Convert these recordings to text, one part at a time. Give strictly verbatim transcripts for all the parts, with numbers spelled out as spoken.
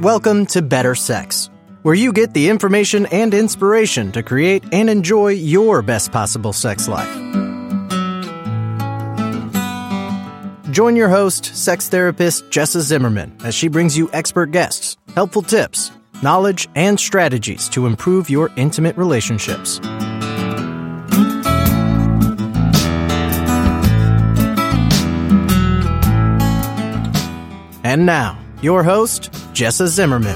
Welcome to Better Sex, where you get the information and inspiration to create and enjoy your best possible sex life. Join your host, sex therapist Jessa Zimmerman, as she brings you expert guests, helpful tips, knowledge, and strategies to improve your intimate relationships. And now, your host, Jessa Zimmerman.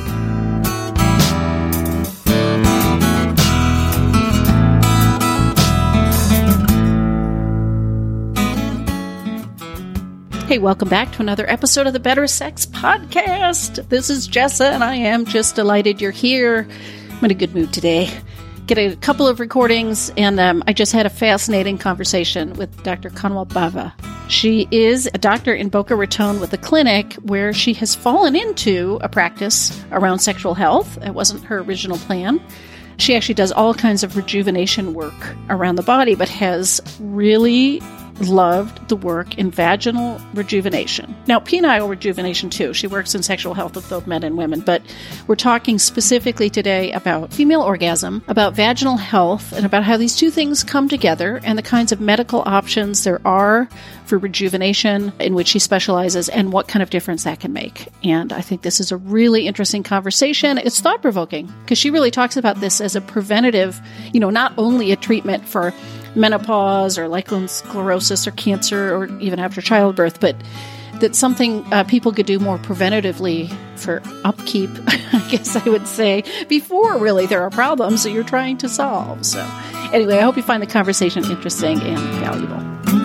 Hey, welcome back to another episode of the Better Sex Podcast. This is Jessa, and I am just delighted you're here. I'm in a good mood today. Get a couple of recordings, and um, I just had a fascinating conversation with Doctor Kanwal Bava. She is a doctor in Boca Raton with a clinic where she has fallen into a practice around sexual health. It wasn't her original plan. She actually does all kinds of rejuvenation work around the body, but has really loved the work in vaginal rejuvenation. Now, penile rejuvenation too. She works in sexual health with both men and women, but we're talking specifically today about female orgasm, about vaginal health, and about how these two things come together and the kinds of medical options there are for rejuvenation in which she specializes and what kind of difference that can make. And I think this is a really interesting conversation. It's thought-provoking because she really talks about this as a preventative, you know, not only a treatment for menopause or lichen sclerosis or cancer or even after childbirth, but that's something uh, people could do more preventatively for upkeep, I guess I would say, before really there are problems that you're trying to solve. So anyway, I hope you find the conversation interesting and valuable.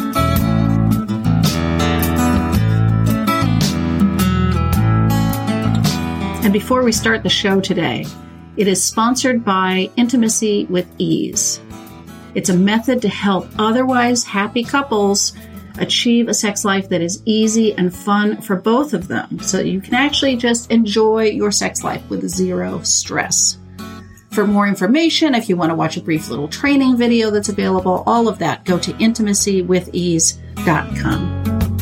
And before we start the show today, it is sponsored by Intimacy with Ease. It's a method to help otherwise happy couples achieve a sex life that is easy and fun for both of them, so that you can actually just enjoy your sex life with zero stress. For more information, if you want to watch a brief little training video that's available, all of that, go to intimacy with ease dot com.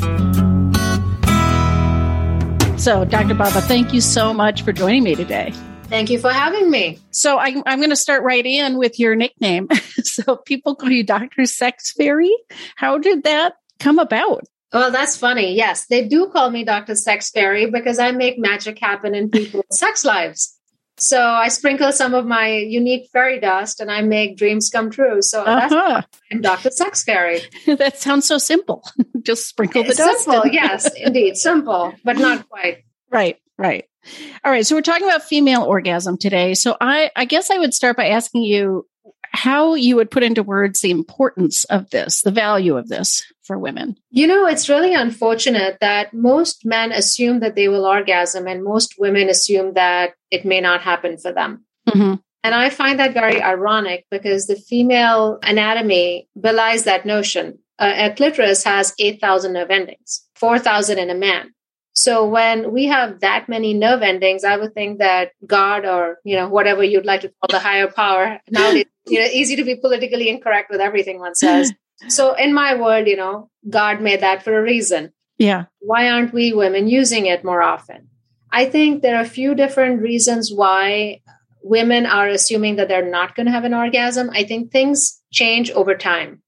So, Doctor Bava, thank you so much for joining me today. Thank you for having me. So I, I'm going to start right in with your nickname. So people call you Doctor Sex Fairy. How did that come about? Well, that's funny. Yes, they do call me Doctor Sex Fairy because I make magic happen in people's sex lives. So I sprinkle some of my unique fairy dust and I make dreams come true. So that's uh-huh. why I'm Doctor Sex Fairy. That sounds so simple. Just sprinkle the it's dust. Simple, yes, indeed. Simple, but not quite. Right, right. All right. So we're talking about female orgasm today. So I, I guess I would start by asking you how you would put into words the importance of this, the value of this for women. You know, it's really unfortunate that most men assume that they will orgasm and most women assume that it may not happen for them. Mm-hmm. And I find that very ironic because the female anatomy belies that notion. Uh, a clitoris has eight thousand nerve endings, four thousand in a man. So when we have that many nerve endings, I would think that God or, you know, whatever you'd like to call the higher power, nowadays, you know, easy to be politically incorrect with everything one says. So in my world, you know, God made that for a reason. Yeah. Why aren't we women using it more often? I think there are a few different reasons why women are assuming that they're not going to have an orgasm. I think things change over time.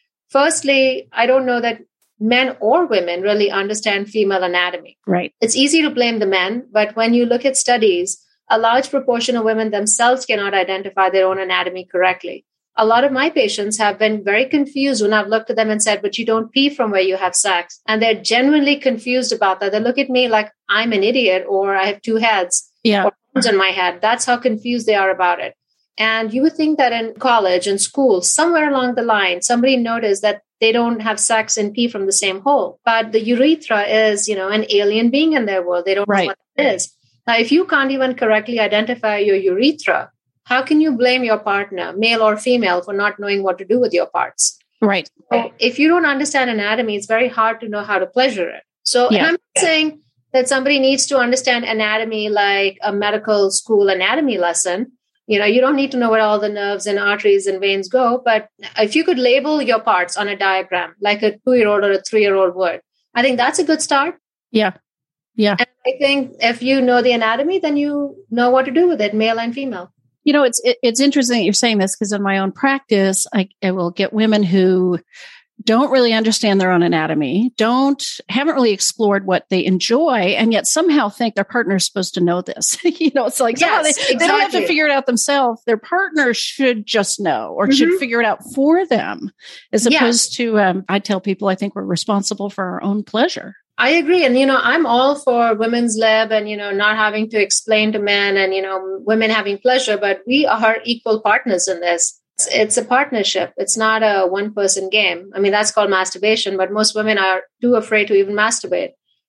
Firstly, I don't know that men or women really understand female anatomy. Right. It's easy to blame the men, but when you look at studies, a large proportion of women themselves cannot identify their own anatomy correctly. A lot of my patients have been very confused when I've looked at them and said, but you don't pee from where you have sex. And they're genuinely confused about that. They look at me like I'm an idiot or I have two heads yeah. or horns in my head. That's how confused they are about it. And you would think that in college and school, somewhere along the line, somebody noticed that they don't have sex and pee from the same hole. But the urethra is, you know, an alien being in their world. They don't right. know what it is. Now, if you can't even correctly identify your urethra, how can you blame your partner, male or female, for not knowing what to do with your parts? Right. So if you don't understand anatomy, it's very hard to know how to pleasure it. So yeah. and I'm not saying that somebody needs to understand anatomy like a medical school anatomy lesson. You know, you don't need to know where all the nerves and arteries and veins go. But if you could label your parts on a diagram, like a two-year-old or a three-year-old would, I think that's a good start. Yeah. Yeah. And I think if you know the anatomy, then you know what to do with it, male and female. You know, it's it, it's interesting that you're saying this, because in my own practice, I, I will get women who don't really understand their own anatomy, don't haven't really explored what they enjoy, and yet somehow think their partner is supposed to know this. You know, it's like yes, oh, they, exactly. they don't have to figure it out themselves. Their partner should just know, or mm-hmm. should figure it out for them, as opposed yes. to um, I tell people I think we're responsible for our own pleasure. I agree. And, you know, I'm all for women's lib and, you know, not having to explain to men and, you know, women having pleasure, but we are equal partners in this. It's, it's a partnership. It's not a one person game. I mean, that's called masturbation, but most women are too afraid to even masturbate.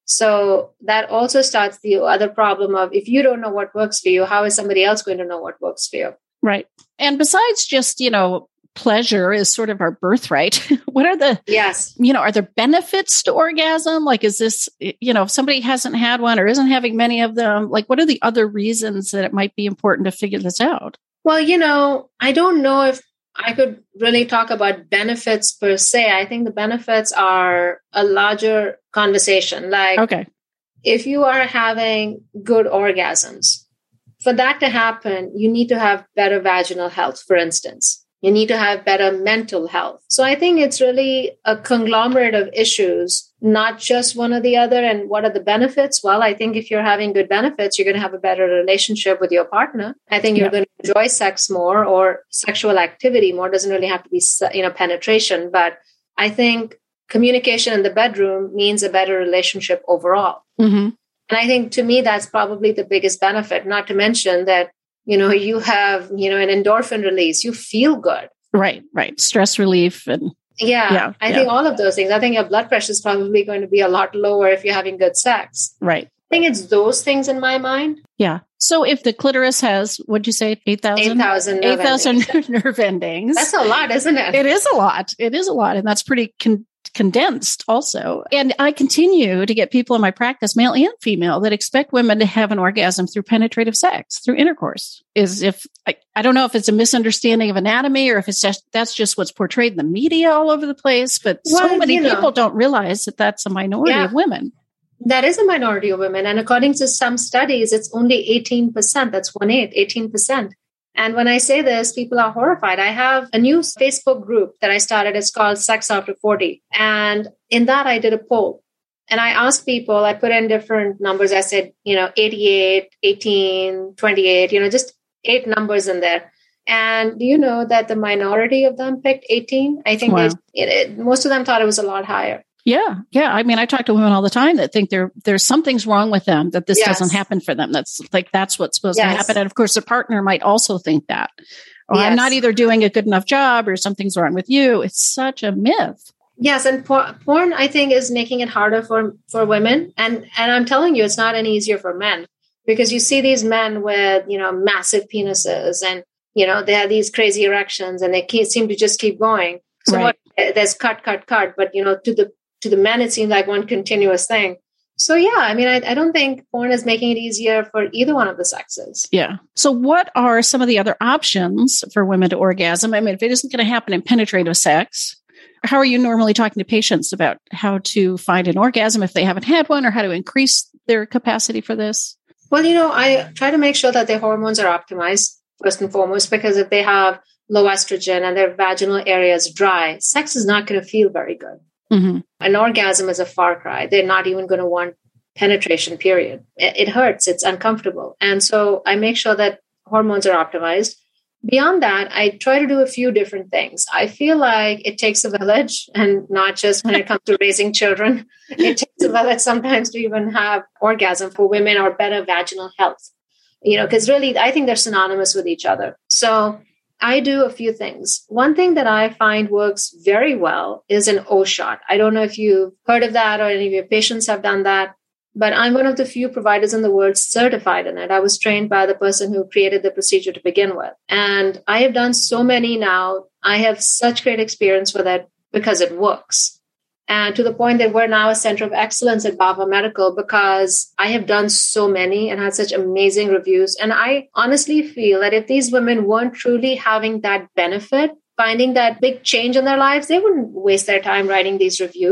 So that also starts the other problem of if you don't know what works for you, how is somebody else going to know what works for you? Right. And besides just, you know, pleasure is sort of our birthright. What are the, yes, you know, are there benefits to orgasm? Like, is this, you know, if somebody hasn't had one or isn't having many of them, like, what are the other reasons that it might be important to figure this out? Well, you know, I don't know if I could really talk about benefits per se. I think the benefits are a larger conversation. Like, okay, if you are having good orgasms, for that to happen, you need to have better vaginal health, for instance. You need to have better mental health. So I think it's really a conglomerate of issues, not just one or the other. And what are the benefits? Well, I think if you're having good benefits, you're going to have a better relationship with your partner. I think you're yeah. going to enjoy sex more, or sexual activity more. It doesn't really have to be, you know, penetration. But I think communication in the bedroom means a better relationship overall. Mm-hmm. And I think to me, that's probably the biggest benefit, not to mention that, you know, you have, you know, an endorphin release, you feel good. Right, right. Stress relief. And yeah, yeah I yeah. think all of those things. I think your blood pressure is probably going to be a lot lower if you're having good sex. Right. I think it's those things in my mind. Yeah. So if the clitoris has, what'd you say, eight thousand? eight thousand eight thousand nerve endings. That's a lot, isn't it? It is a lot. It is a lot. And that's pretty con- condensed also. And I continue to get people in my practice, male and female, that expect women to have an orgasm through penetrative sex, through intercourse. Is if I, I don't know if it's a misunderstanding of anatomy, or if it's just that's just what's portrayed in the media all over the place. But well, so many people know. don't realize that that's a minority yeah. of women. That is a minority of women. And according to some studies, it's only eighteen percent. That's one eighth, eighteen percent. And when I say this, people are horrified. I have a new Facebook group that I started. It's called Sex After forty. And in that, I did a poll. And I asked people, I put in different numbers. I said, you know, eighty-eight, eighteen, twenty-eight, you know, just eight numbers in there. And do you know that the minority of them picked eighteen? I think wow. they, it, it, most of them thought it was a lot higher. Yeah. Yeah. I mean, I talk to women all the time that think there, there's something's wrong with them, that this yes. doesn't happen for them. That's like, that's what's supposed yes. to happen. And of course, their partner might also think that, or yes. I'm not either doing a good enough job or something's wrong with you. It's such a myth. Yes. And por- porn, I think, is making it harder for, for women. And, and I'm telling you, it's not any easier for men, because you see these men with, you know, massive penises, and, you know, they have these crazy erections, and they can't seem to just keep going. So right. what, there's cut, cut, cut. But, you know, to the, To the men, it seems like one continuous thing. So, yeah, I mean, I, I don't think porn is making it easier for either one of the sexes. Yeah. So what are some of the other options for women to orgasm? I mean, if it isn't going to happen in penetrative sex, how are you normally talking to patients about how to find an orgasm if they haven't had one, or how to increase their capacity for this? Well, you know, I try to make sure that their hormones are optimized, first and foremost, because if they have low estrogen and their vaginal area is dry, sex is not going to feel very good. Mm-hmm. An orgasm is a far cry. They're not even going to want penetration, period. It, it hurts. It's uncomfortable. And so I make sure that hormones are optimized. Beyond that, I try to do a few different things. I feel like it takes a village, and not just when it comes to raising children. It takes a village sometimes to even have orgasm for women, or better vaginal health. You know, because really, I think they're synonymous with each other. So I do a few things. One thing that I find works very well is an O-shot. I don't know if you've heard of that, or any of your patients have done that, but I'm one of the few providers in the world certified in it. I was trained by the person who created the procedure to begin with. And I have done so many now. I have such great experience with it because it works. And to the point that we're now a center of excellence at Bava Medical, because I have done so many and had such amazing reviews. And I honestly feel that if these women weren't truly having that benefit, finding that big change in their lives, they wouldn't waste their time writing these reviews.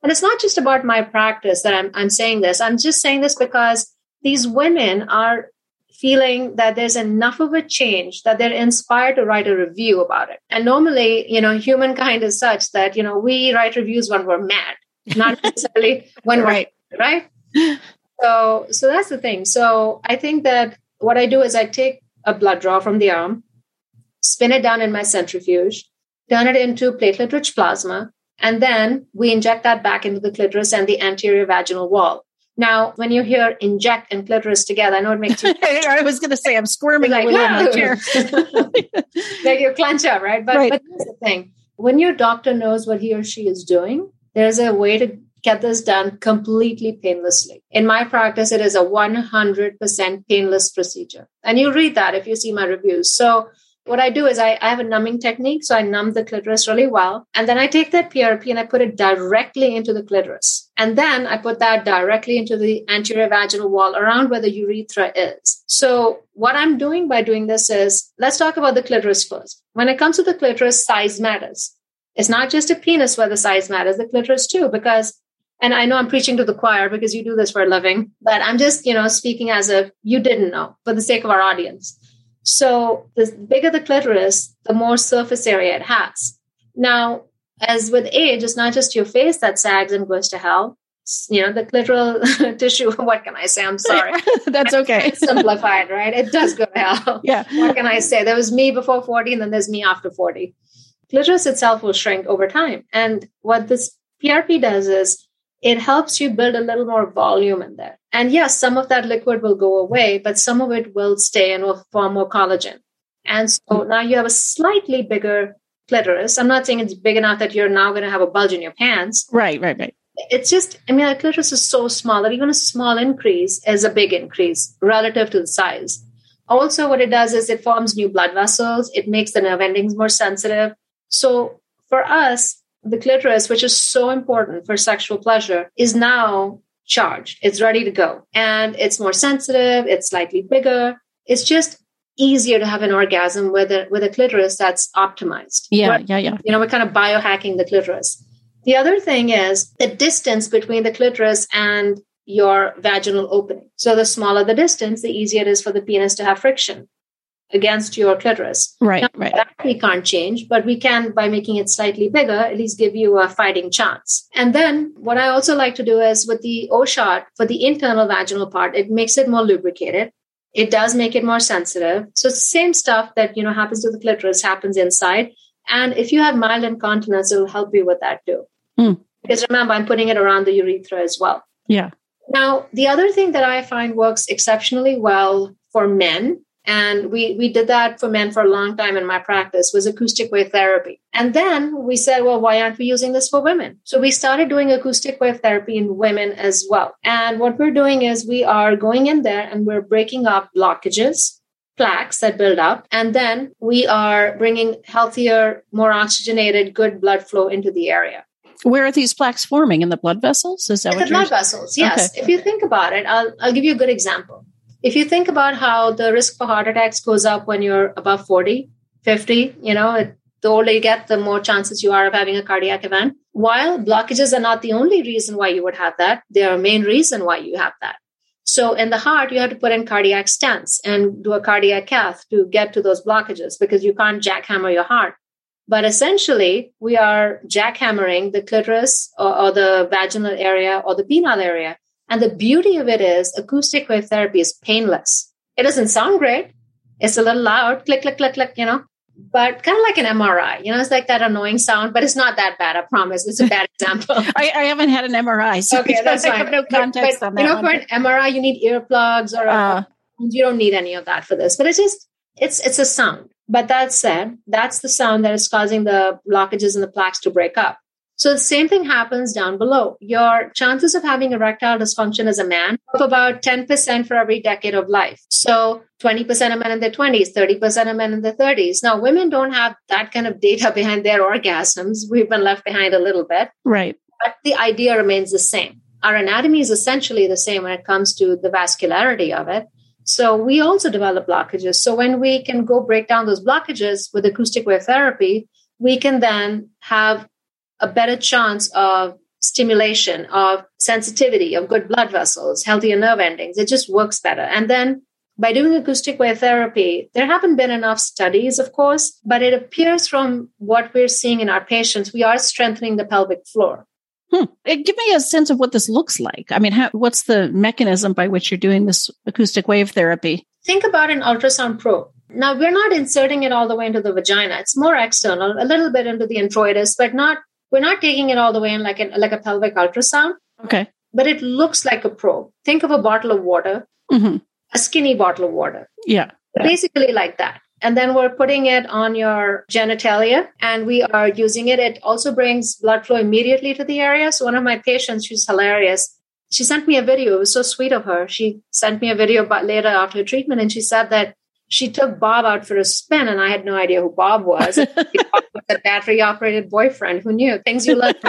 And it's not just about my practice that I'm, I'm saying this. I'm just saying this because these women are feeling that there's enough of a change that they're inspired to write a review about it. And normally, you know, humankind is such that, you know, we write reviews when we're mad, not necessarily when right. we're right. So, so that's the thing. So I think that what I do is I take a blood draw from the arm, spin it down in my centrifuge, turn it into platelet-rich plasma, and then we inject that back into the clitoris and the anterior vaginal wall. Now, when you hear inject and clitoris together, I know it makes you... I was going to say, I'm squirming like, a little in my chair. Like you clench up, right? But, right? But here's the thing. When your doctor knows what he or she is doing, there's a way to get this done completely painlessly. In my practice, it is a one hundred percent painless procedure. And you read that if you see my reviews. So what I do is I, I have a numbing technique. So I numb the clitoris really well. And then I take that P R P and I put it directly into the clitoris. And then I put that directly into the anterior vaginal wall around where the urethra is. So what I'm doing by doing this is, let's talk about the clitoris first. When it comes to the clitoris, size matters. It's not just a penis where the size matters, the clitoris too, because, and I know I'm preaching to the choir because you do this for a living, but I'm just, you know, speaking as if you didn't know for the sake of our audience. So the bigger the clitoris, the more surface area it has. Now, as with age, it's not just your face that sags and goes to hell. You know, the clitoral tissue, what can I say? I'm sorry. That's okay. It's simplified, right? It does go to hell. Yeah. What can I say? There was me before forty and then there's me after forty. Clitoris itself will shrink over time. And what this P R P does is it helps you build a little more volume in there. And yes, some of that liquid will go away, but some of it will stay and will form more collagen. And so mm-hmm. now you have a slightly bigger clitoris. I'm not saying it's big enough that you're now going to have a bulge in your pants. Right, right, right. It's just, I mean, the clitoris is so small that even a small increase is a big increase relative to the size. Also, what it does is it forms new blood vessels. It makes the nerve endings more sensitive. So for us, the clitoris, which is so important for sexual pleasure, is now charged. It's ready to go. And it's more sensitive. It's slightly bigger. It's just easier to have an orgasm with a, with a clitoris that's optimized. Yeah, We're, yeah, yeah. You know, we're kind of biohacking the clitoris. The other thing is the distance between the clitoris and your vaginal opening. So the smaller the distance, the easier it is for the penis to have friction against your clitoris. Right, now, right. That we can't change, but we can, by making it slightly bigger, at least give you a fighting chance. And then what I also like to do is with the O-shot for the internal vaginal part, it makes it more lubricated. It does make it more sensitive. So it's the same stuff that, you know, happens to the clitoris happens inside. And if you have mild incontinence, it will help you with that too. Mm. Because remember, I'm putting it around the urethra as well. Yeah. Now, the other thing that I find works exceptionally well for men, and we, we did that for men for a long time in my practice, was acoustic wave therapy. And then we said, well, why aren't we using this for women? So we started doing acoustic wave therapy in women as well. And what we're doing is we are going in there and we're breaking up blockages, plaques that build up. And then we are bringing healthier, more oxygenated, good blood flow into the area. Where are these plaques forming? In the blood vessels? Is that in what the you're blood vessels, yes. Okay. If you think about it, I'll, I'll give you a good example. If you think about how the risk for heart attacks goes up when you're above forty, fifty, you know, it, the older you get, the more chances you are of having a cardiac event. While blockages are not the only reason why you would have that, they are a main reason why you have that. So in the heart, you have to put in cardiac stents and do a cardiac cath to get to those blockages because you can't jackhammer your heart. But essentially, we are jackhammering the clitoris or, or the vaginal area or the penile area. And the beauty of it is acoustic wave therapy is painless. It doesn't sound great. It's a little loud, click, click, click, click, you know, but kind of like an M R I, you know, it's like that annoying sound, but it's not that bad. I promise. It's a bad example. I, I haven't had an M R I, so okay, that's I have no context but, but, on that. You know, one. for an M R I, you need earplugs or uh, a, you don't need any of that for this, but it's just, it's, it's a sound. But that said, that's the sound that is causing the blockages and the plaques to break up. So the same thing happens down below. Your chances of having erectile dysfunction as a man up about ten percent for every decade of life. So twenty percent of men in their twenties, thirty percent of men in their thirties. Now, women don't have that kind of data behind their orgasms. We've been left behind a little bit. Right. But the idea remains the same. Our anatomy is essentially the same when it comes to the vascularity of it. So we also develop blockages. So when we can go break down those blockages with acoustic wave therapy, we can then have a better chance of stimulation, of sensitivity, of good blood vessels, healthier nerve endings. It just works better. And then by doing acoustic wave therapy, there haven't been enough studies, of course, but it appears from what we're seeing in our patients, we are strengthening the pelvic floor. Hmm. Give me a sense of what this looks like. I mean, how, what's the mechanism by which you're doing this acoustic wave therapy? Think about an ultrasound probe. Now, we're not inserting it all the way into the vagina. It's more external, a little bit into the introitus, but not. We're not taking it all the way in like, an, like a pelvic ultrasound. Okay. But it looks like a probe. Think of a bottle of water. Mm-hmm. A skinny bottle of water. Yeah. Basically like that. And then we're putting it on your genitalia and we are using it. It also brings blood flow immediately to the area. So one of my patients, she's hilarious. She sent me a video. It was so sweet of her. She sent me a video about later after her treatment. And she said that she took Bob out for a spin. And I had no idea who Bob was. Bob was a battery operated boyfriend. Who knew? Things you learn.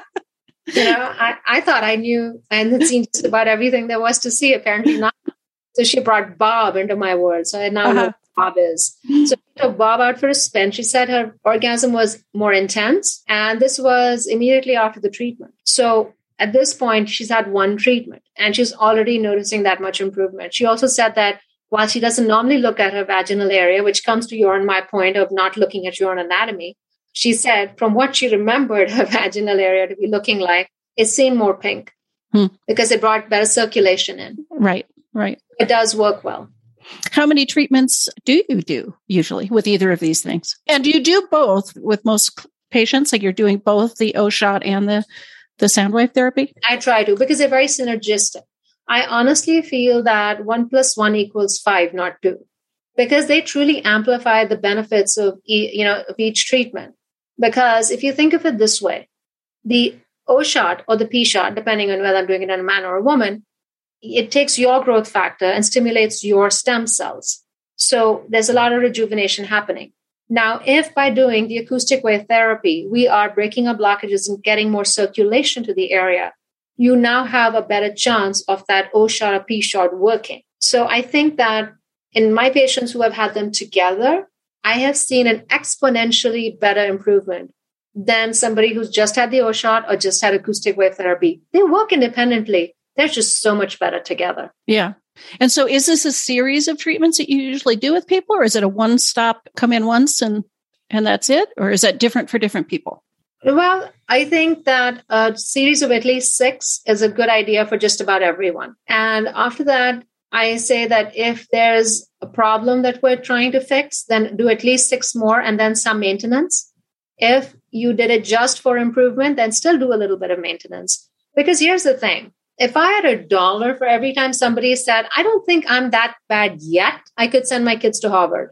You know, I, I thought I knew and had seen just about everything there was to see. Apparently not. So she brought Bob into my world. So I now uh-huh. know who Bob is. So she took Bob out for a spin. She said her orgasm was more intense. And this was immediately after the treatment. So at this point, she's had one treatment and she's already noticing that much improvement. She also said that while she doesn't normally look at her vaginal area, which comes to your and my point of not looking at your anatomy, she said from what she remembered her vaginal area to be looking like, it seemed more pink hmm. because it brought better circulation in. Right, right. It does work well. How many treatments do you do usually with either of these things? And do you do both with most patients? Like you're doing both the O-shot and the, the sound wave therapy? I try to because they're very synergistic. I honestly feel that one plus one equals five, not two, because they truly amplify the benefits of, e- you know, of each treatment. Because if you think of it this way, the O-shot or the P-shot, depending on whether I'm doing it on a man or a woman, it takes your growth factor and stimulates your stem cells. So there's a lot of rejuvenation happening. Now, if by doing the acoustic wave therapy, we are breaking up blockages and getting more circulation to the area, you now have a better chance of that O-shot or P-shot working. So I think that in my patients who have had them together, I have seen an exponentially better improvement than somebody who's just had the O-shot or just had acoustic wave therapy. They work independently. They're just so much better together. Yeah. And so is this a series of treatments that you usually do with people, or is it a one-stop, come in once and, and that's it? Or is that different for different people? Well, I think that a series of at least six is a good idea for just about everyone. And after that, I say that if there's a problem that we're trying to fix, then do at least six more and then some maintenance. If you did it just for improvement, then still do a little bit of maintenance. Because here's the thing. If I had a dollar for every time somebody said, I don't think I'm that bad yet, I could send my kids to Harvard.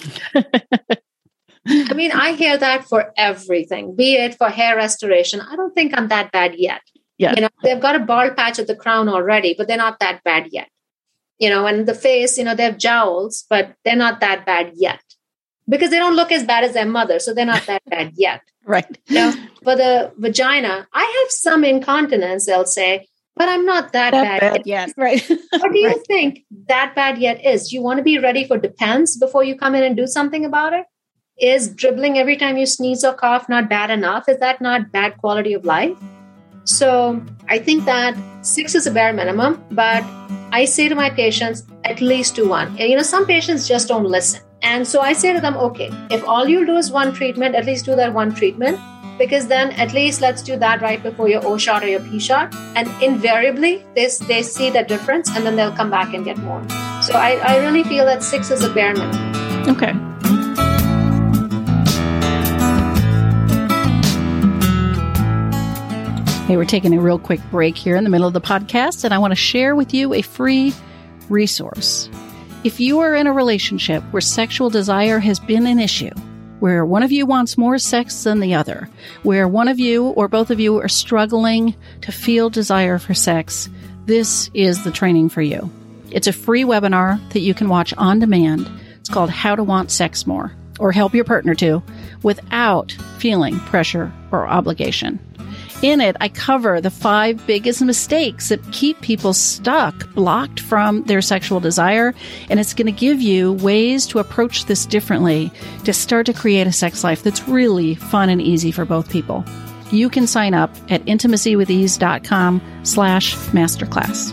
I mean, I hear that for everything, be it for hair restoration. I don't think I'm that bad yet. Yeah. You know, they've got a bald patch at the crown already, but they're not that bad yet. You know, and the face, you know, they have jowls, but they're not that bad yet. Because they don't look as bad as their mother, so they're not that bad yet. Right. You know, for the vagina, I have some incontinence, they'll say, but I'm not that, that bad, bad yet. yet. Right. What do you right. think that bad yet is? Do you want to be ready for depends before you come in and do something about it? Is dribbling every time you sneeze or cough not bad enough? Is that not bad quality of life? So I think that six is a bare minimum, but I say to my patients, at least do one. And, you know, some patients just don't listen. And so I say to them, okay, if all you'll do is one treatment, at least do that one treatment. Because then at least let's do that right before your O-shot or your P-shot. And invariably, they, they see the difference and then they'll come back and get more. So I, I really feel that six is a bare minimum. Okay. Hey, we're taking a real quick break here in the middle of the podcast, and I want to share with you a free resource. If you are in a relationship where sexual desire has been an issue, where one of you wants more sex than the other, where one of you or both of you are struggling to feel desire for sex, this is the training for you. It's a free webinar that you can watch on demand. It's called How to Want Sex More, or Help Your Partner To, without feeling pressure or obligation. In it, I cover the five biggest mistakes that keep people stuck, blocked from their sexual desire, and it's going to give you ways to approach this differently to start to create a sex life that's really fun and easy for both people. you can sign up at intimacywithease.com slash masterclass.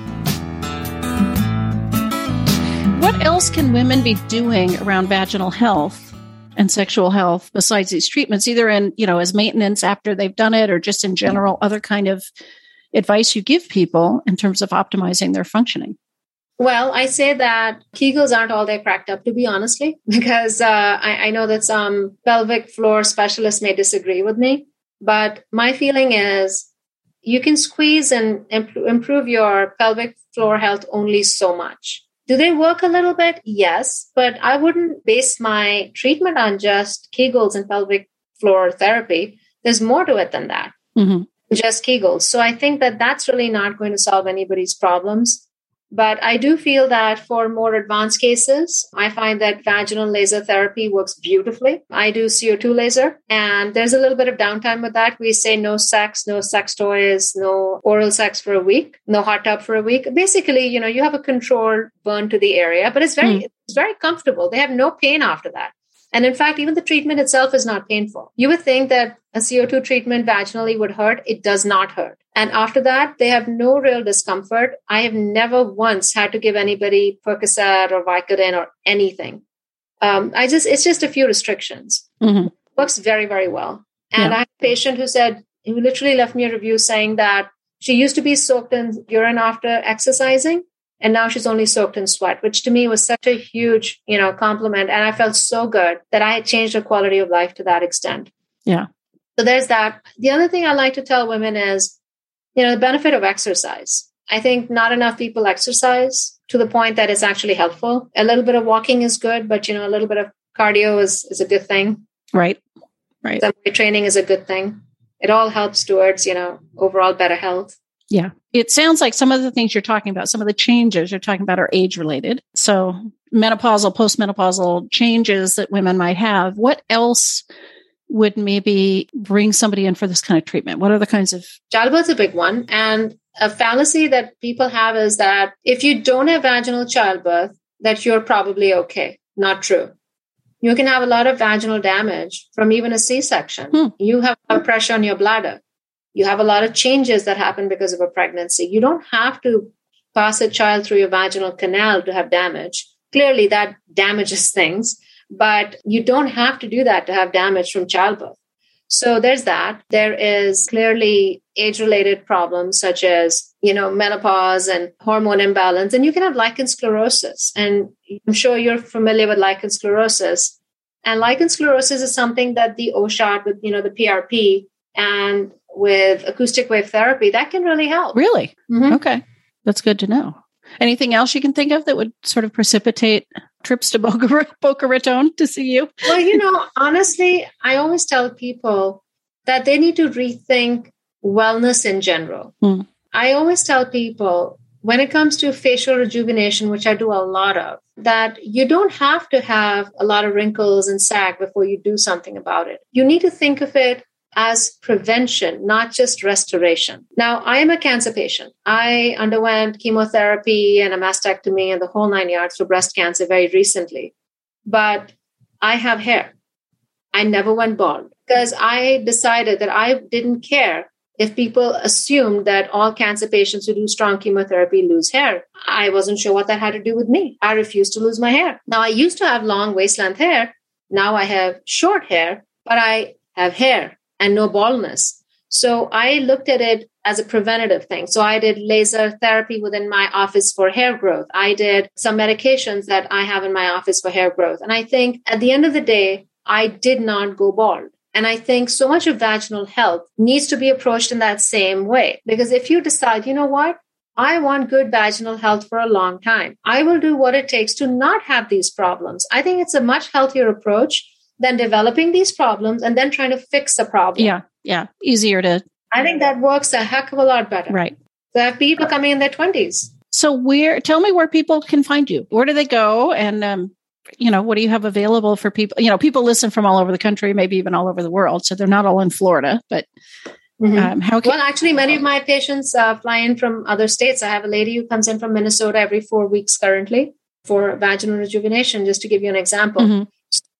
What else can women be doing around vaginal health and sexual health besides these treatments, either in, you know, as maintenance after they've done it or just in general, other kind of advice you give people in terms of optimizing their functioning? Well, I say that Kegels aren't all they're cracked up to be, honestly, because uh, I, I know that some pelvic floor specialists may disagree with me, but my feeling is you can squeeze and imp- improve your pelvic floor health only so much. Do they work a little bit? Yes, but I wouldn't base my treatment on just Kegels and pelvic floor therapy. There's more to it than that, mm-hmm. just Kegels. So I think that that's really not going to solve anybody's problems. But I do feel that for more advanced cases, I find that vaginal laser therapy works beautifully. I do C O two laser, and there's a little bit of downtime with that. We say no sex, no sex toys, no oral sex for a week, no hot tub for a week. Basically, you know, you have a controlled burn to the area, but it's very, mm. it's very comfortable. They have no pain after that. And in fact, even the treatment itself is not painful. You would think that a C O two treatment vaginally would hurt. It does not hurt. And after that, they have no real discomfort. I have never once had to give anybody Percocet or Vicodin or anything. Um, I just, it's just a few restrictions. Mm-hmm. It works very, very well. And yeah. I had a patient who said, who literally left me a review saying that she used to be soaked in urine after exercising, and now she's only soaked in sweat, which to me was such a huge, you know, compliment. And I felt so good that I had changed her quality of life to that extent. Yeah. So there's that. The other thing I like to tell women is, you know, the benefit of exercise. I think not enough people exercise to the point that it's actually helpful. A little bit of walking is good, but, you know, a little bit of cardio is, is a good thing. Right. Right. Some training is a good thing. It all helps towards, you know, overall better health. Yeah. It sounds like some of the things you're talking about, some of the changes you're talking about are age related. So menopausal, postmenopausal changes that women might have. What else would maybe bring somebody in for this kind of treatment? What are the kinds of... Childbirth's a big one. And a fallacy that people have is that if you don't have vaginal childbirth, that you're probably okay. Not true. You can have a lot of vaginal damage from even a C-section. Hmm. You have a lot of pressure on your bladder. You have a lot of changes that happen because of a pregnancy. You don't have to pass a child through your vaginal canal to have damage. Clearly, that damages things. But you don't have to do that to have damage from childbirth. So there's that. There is clearly age-related problems such as, you know, menopause and hormone imbalance. And you can have lichen sclerosis. And I'm sure you're familiar with lichen sclerosis. And lichen sclerosis is something that the O S H A T with, you know, the P R P and with acoustic wave therapy, that can really help. Really? Mm-hmm. Okay. That's good to know. Anything else you can think of that would sort of precipitate trips to Boca, Boca Raton to see you? Well, you know, honestly, I always tell people that they need to rethink wellness in general. Mm. I always tell people when it comes to facial rejuvenation, which I do a lot of, that you don't have to have a lot of wrinkles and sag before you do something about it. You need to think of it as prevention, not just restoration. Now, I am a cancer patient. I underwent chemotherapy and a mastectomy and the whole nine yards for breast cancer very recently. But I have hair. I never went bald because I decided that I didn't care if people assumed that all cancer patients who do strong chemotherapy lose hair. I wasn't sure what that had to do with me. I refused to lose my hair. Now, I used to have long waist-length hair. Now I have short hair, but I have hair and no baldness. So I looked at it as a preventative thing. So I did laser therapy within my office for hair growth. I did some medications that I have in my office for hair growth. And I think at the end of the day, I did not go bald. And I think so much of vaginal health needs to be approached in that same way. Because if you decide, you know what, I want good vaginal health for a long time, I will do what it takes to not have these problems. I think it's a much healthier approach than developing these problems and then trying to fix the problem. Yeah, yeah. Easier to... I think that works a heck of a lot better. Right. So I have people coming in their twenties. So where, tell me where people can find you. Where do they go? And, um, you know, what do you have available for people? You know, people listen from all over the country, maybe even all over the world. So they're not all in Florida, but mm-hmm. um, how can... Well, actually, many of my patients uh, fly in from other states. I have a lady who comes in from Minnesota every four weeks currently for vaginal rejuvenation, just to give you an example. Mm-hmm.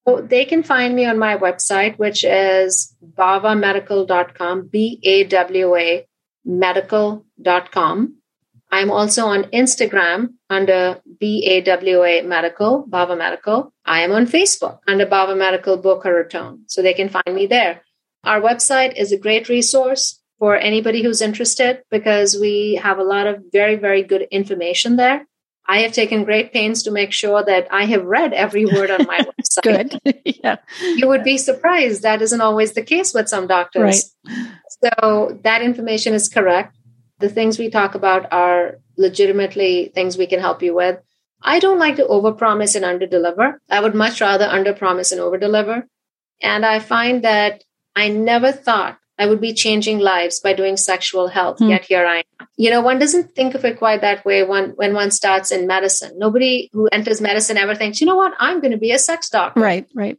So they can find me on my website, which is bawa medical dot com, B A W A medical dot com. I'm also on Instagram under B A W A Medical, Bawa Medical. I am on Facebook under Bawa Medical Boca Raton, so they can find me there. Our website is a great resource for anybody who's interested because we have a lot of very, very good information there. I have taken great pains to make sure that I have read every word on my website. Good. Yeah. You would be surprised. That isn't always the case with some doctors. Right. So that information is correct. The things we talk about are legitimately things we can help you with. I don't like to overpromise and underdeliver. I would much rather underpromise and overdeliver. And I find that I never thought I would be changing lives by doing sexual health. Hmm. Yet here I am. You know, one doesn't think of it quite that way when, when one starts in medicine. Nobody who enters medicine ever thinks, you know what, I'm going to be a sex doctor. Right, right.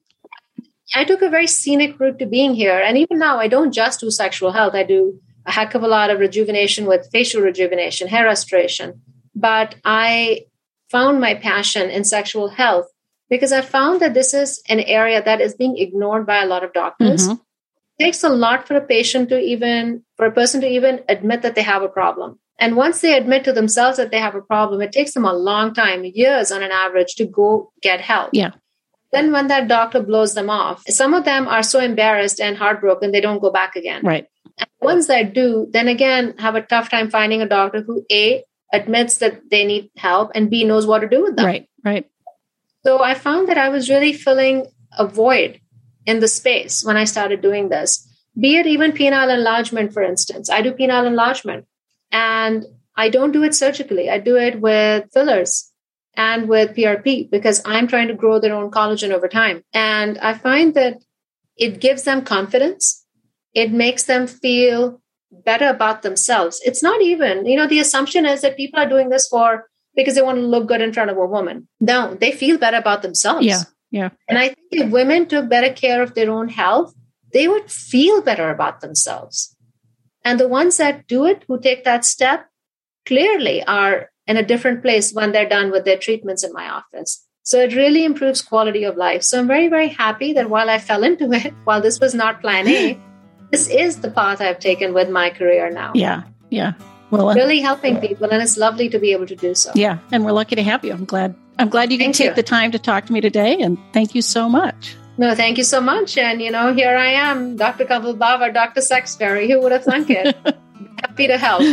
I took a very scenic route to being here. And even now, I don't just do sexual health. I do a heck of a lot of rejuvenation with facial rejuvenation, hair restoration. But I found my passion in sexual health because I found that this is an area that is being ignored by a lot of doctors. Mm-hmm. It takes a lot for a patient to even, for a person to even admit that they have a problem. And once they admit to themselves that they have a problem, it takes them a long time, years on an average, to go get help. Yeah. Then when that doctor blows them off, some of them are so embarrassed and heartbroken, they don't go back again. Right. And ones that do, then again, have a tough time finding a doctor who, A, admits that they need help, and B, knows what to do with them. Right, right. So I found that I was really filling a void in the space when I started doing this, be it even penile enlargement, for instance. I do penile enlargement, and I don't do it surgically. I do it with fillers and with P R P because I'm trying to grow their own collagen over time. And I find that it gives them confidence. It makes them feel better about themselves. It's not even, you know, the assumption is that people are doing this for because they want to look good in front of a woman. No, they feel better about themselves. Yeah. Yeah. And I think if women took better care of their own health, they would feel better about themselves. And the ones that do it, who take that step, clearly are in a different place when they're done with their treatments in my office. So it really improves quality of life. So I'm very, very happy that while I fell into it, while this was not plan A, this is the path I've taken with my career now. Yeah. Yeah. Well, uh, really helping people. And it's lovely to be able to do so. Yeah. And we're lucky to have you. I'm glad. I'm glad you can Thank take you. the time to talk to me today. And thank you so much. No, thank you so much. And, you know, here I am, Doctor Kanwal Bawa, Doctor Sexberry. Who would have thunk it? Happy to help.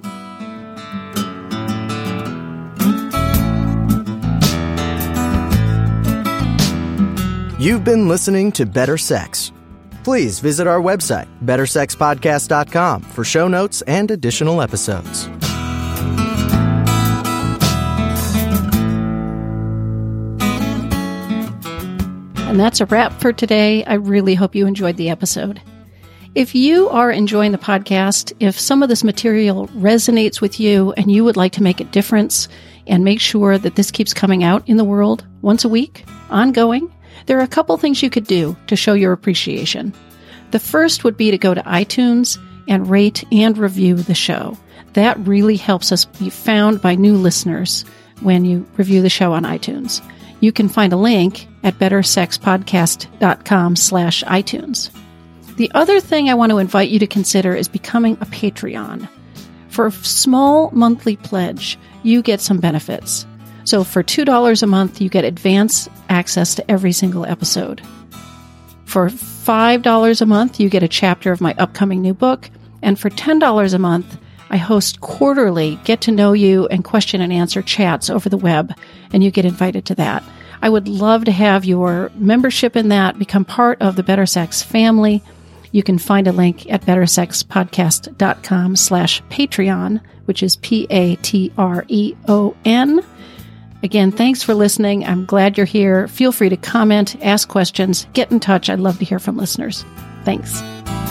You've been listening to Better Sex. Please visit our website, better sex podcast dot com, for show notes and additional episodes. And that's a wrap for today. I really hope you enjoyed the episode. If you are enjoying the podcast, if some of this material resonates with you and you would like to make a difference and make sure that this keeps coming out in the world once a week, ongoing, there are a couple things you could do to show your appreciation. The first would be to go to iTunes and rate and review the show. That really helps us be found by new listeners when you review the show on iTunes. You can find a link at better sex podcast dot com slash iTunes. The other thing I want to invite you to consider is becoming a Patreon. For a small monthly pledge, you get some benefits. So for two dollars a month, you get advance access to every single episode. For five dollars a month, you get a chapter of my upcoming new book. And for ten dollars a month, I host quarterly get to know you and question and answer chats over the web, and you get invited to that. I would love to have your membership in that, become part of the Better Sex family. You can find a link at better sex podcast dot com slash Patreon, which is P A T R E O N. Again, thanks for listening. I'm glad you're here. Feel free to comment, ask questions, get in touch. I'd love to hear from listeners. Thanks.